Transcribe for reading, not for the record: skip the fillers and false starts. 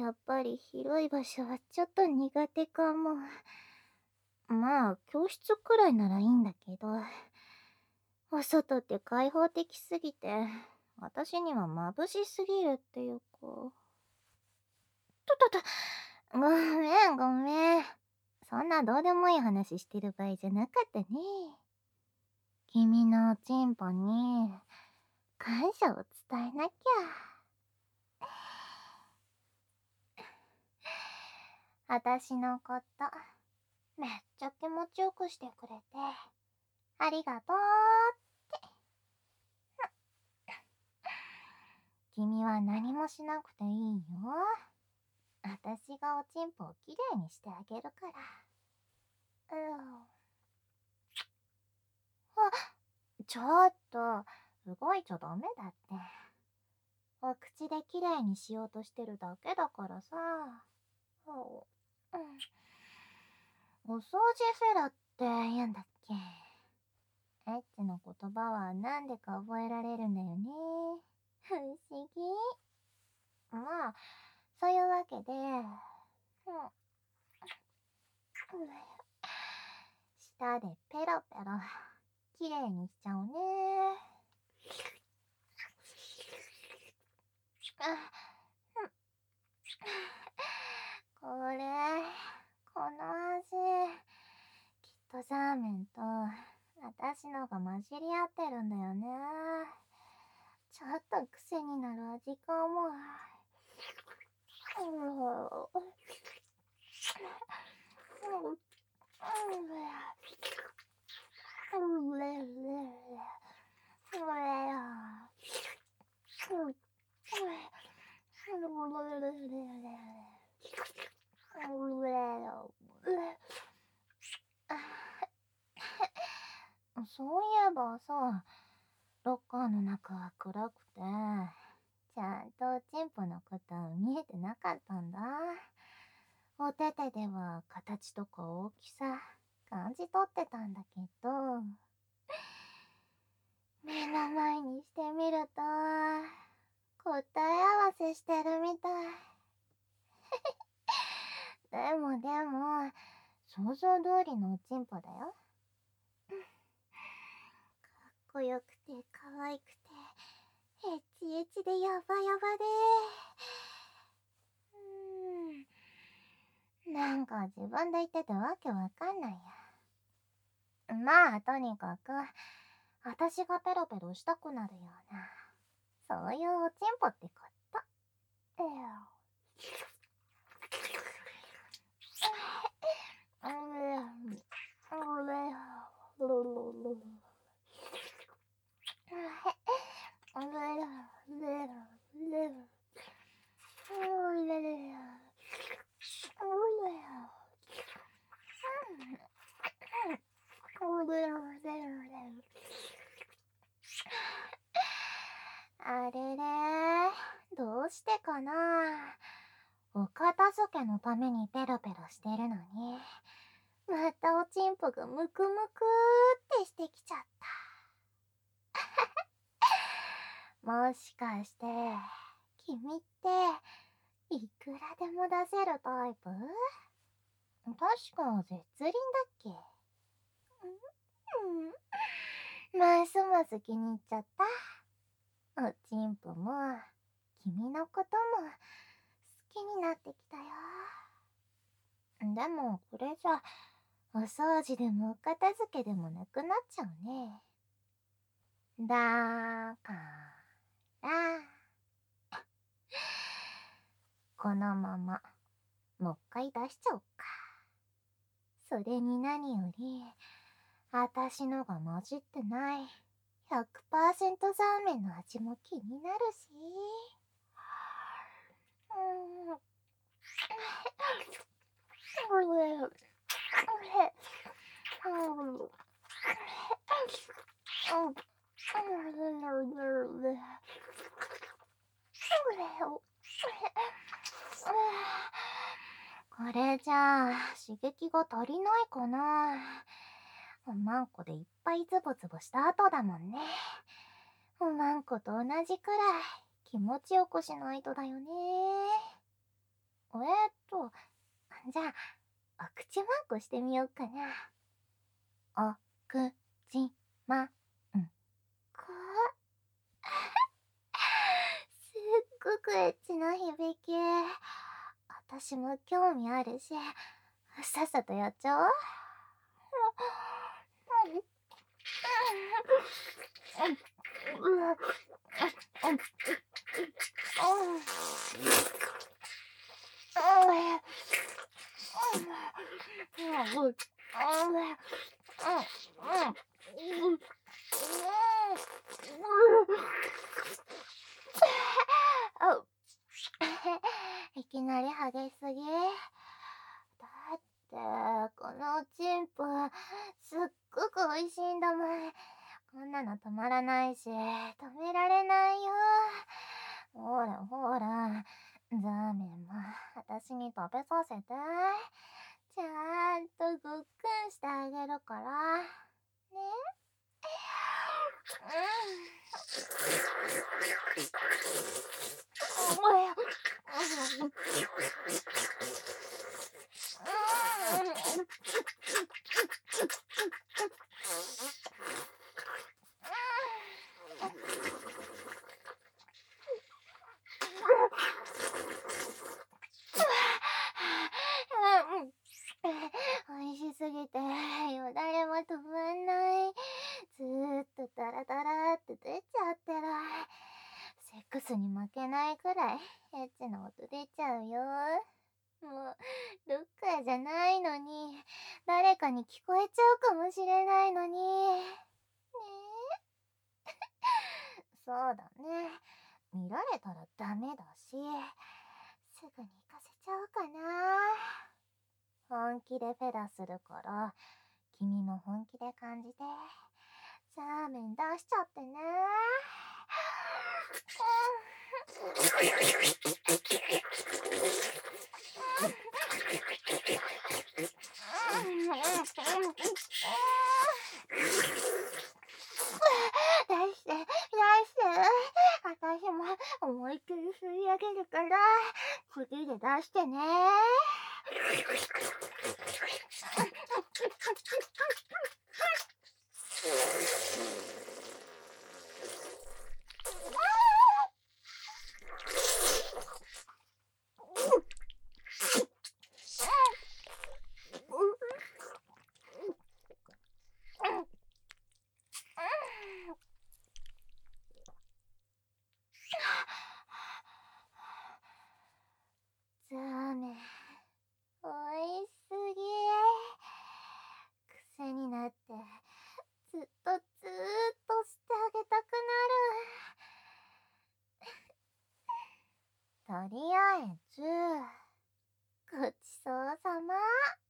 やっぱり広い場所はちょっと苦手かも。まあ、教室くらいならいいんだけど、お外って開放的すぎて、私には眩しすぎるっていうか。ごめんごめん。そんなどうでもいい話してる場合じゃなかったね。君のおちんぽに感謝を伝えなきゃ。私のこと、めっちゃ気持ちよくしてくれて、ありがとうって。君は何もしなくていいよ。私がおちんぽをきれいにしてあげるから。ちょっと、動いちゃダメだって。お口できれいにしようとしてるだけだからさ。お掃除フェラって言うんだっけ。エッチの言葉はなんでか覚えられるんだよね。不思議。まあ、そういうわけで、舌でペロペロ、きれいにしちゃうね。これ、この味、きっとザーメンと私のが混じり合ってるんだよね。ちょっと癖になる味かも。そういえばさ、ロッカーの中は暗くて、ちゃんとチンポのこと見えてなかったんだ。お手手では形とか大きさ感じ取ってたんだけど、目の前にしてみると答え合わせしてるみたい。でも想像通りのおちんぽだよ。かっこよくて可愛くてエッチエチでヤバヤバで、なんか自分で言っててわけわかんないや。まあとにかく私がペロペロしたくなるような、そういうおちんぽってこと。あれれ、どうしてかな。お片付けのためにペロペロしてるのに、またおちんぽがムクムクってしてきちゃった。もしかして、君っていくらでも出せるタイプ？確か絶倫だっけ？ますます気に入っちゃった。おちんぽも君のことも好きになってきたよ。でもこれじゃお掃除でもお片付けでもなくなっちゃうね。だからこのままもう一回出しちゃおうか。それに何よりあたしのが混じってない100%ザーメンの味も気になるし。これじゃあ刺激が足りないかな。おまんこでいっぱいズボズボした後だもんね。おまんこと同じくらい気持ちよくしないとだよね。 じゃあ、お口マークしてみようかな。おくちまんこ。すっごくエッチな響き。私も興味あるし、さっさとやっちゃおう。いきなり激しすぎ。だって、このチンポ、すっごく美味しいんだもん。こんなの止まらないし、止められないよ。ほらほら、ザーメンも私に食べさせて。ちゃんとごっくんしてあげるから。ね。美味しすぎてよだれも止まんない。ずーっとダラダラって出ちゃってる。セックスに負けないくらいエッチな音出ちゃうよ。もうロッカーじゃないのに、誰かに聞こえちゃうかもしれないのに。ねえ。そうだね。見られたらダメだし、すぐに行かせちゃおうかな。本気でフェラするから、君も本気で感じて、ザーメン出しちゃってね。出して、出して。私も思いっきり吸い上げるから、次で出してね。ザーメン、おいしすぎ。癖になって、ずっとずーっとしてあげたくなる。とりあえず、ごちそうさま。